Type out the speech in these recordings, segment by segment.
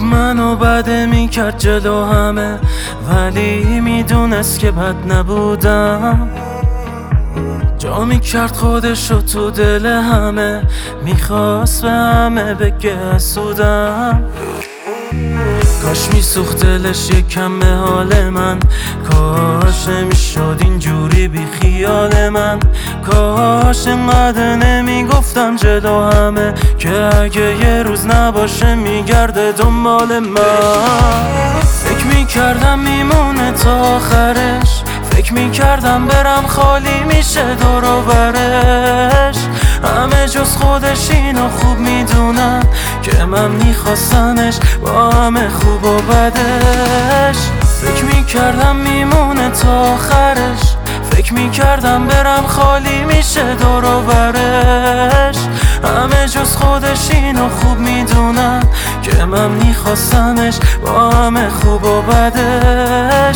منو بده میکرد جلو همه، ولی میدونست که بد نبودم. جا میکرد خودشو تو دل همه، میخواست به همه بگه حسودم. کاش میسوخت دلش یکم به حال من، کاش نمیشد اینجوری بی خیال من. کاش اینقدر نمیگفتم جلو همه، که اگه یه روز نباشه میگرده دنبال من. فکر میکردم میمونه تا آخرش، فکر میکردم برم خالی میشه دور و برش. همه جز خودش اینو خوب میدونن که من میخواستمش با همه خوب و بدش. فکر میکردم میمونه تا آخرش، فکر میکردم برم خالی میشه دور و برش. همه جز خودش اینو خوب میدونن که من میخواستمش با همه خوب و بدش.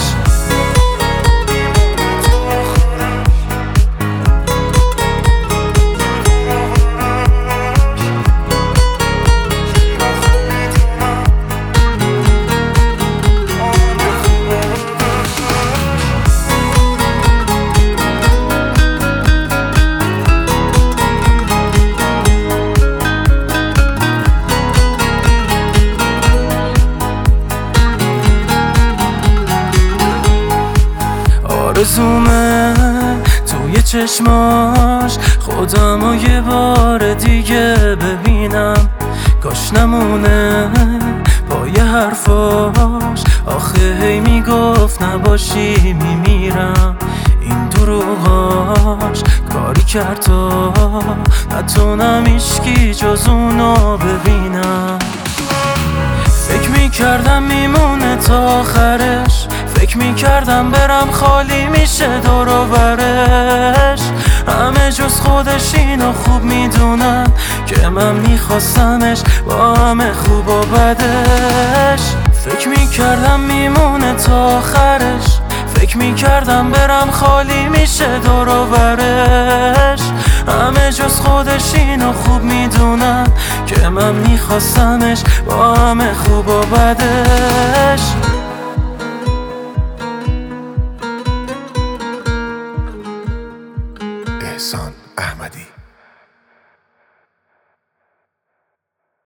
آرزومه توی چشماش خودمو یه بار دیگه ببینم. کاش نمونه پای حرفاش، آخه هی میگفت نباشی میمیرم. این دروغاش کاری کرد تا نتونم هیچکی جز اونو ببینم. فکر میکردم میمونه تا آخرش، فکر میکردم برم خالی میشه دور و برش. همه جز خودش اینو خوب میدونن که من میخواستمش با همه خوب و بدش. فکر میکردم میمونه تا آخرش، فکر میکردم برم خالی میشه دور و برش. همه جز خودش اینو خوب میدونن که من میخواستمش با همه خوب و بدش.